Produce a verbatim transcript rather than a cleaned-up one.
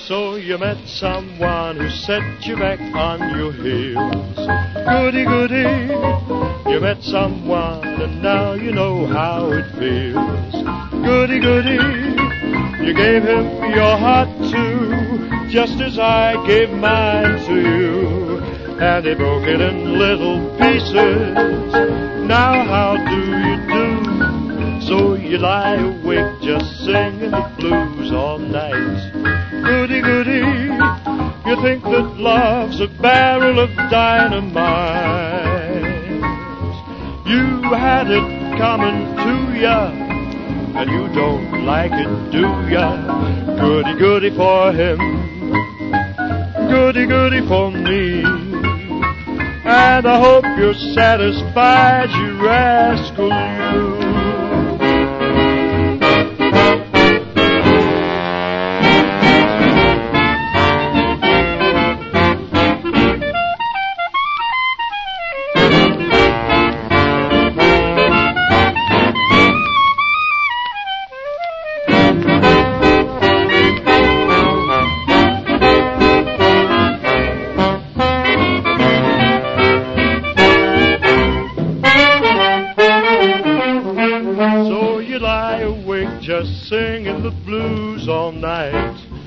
So you met someone who set you back on your heels. Goody, goody. You met someone and now you know how it feels. Goody, goody. You gave him your heart too, just as I gave mine to you. And he broke it in little pieces. Now how do you do? So you lie awake just singing the blues all night. Goody, goody, you think that love's a barrel of dynamite. You had it coming to ya, and you don't like it, do ya? Goody, goody for him, goody, goody for me. And I hope you're satisfied, you rascal, you. So you lie awake just singing the blues all night.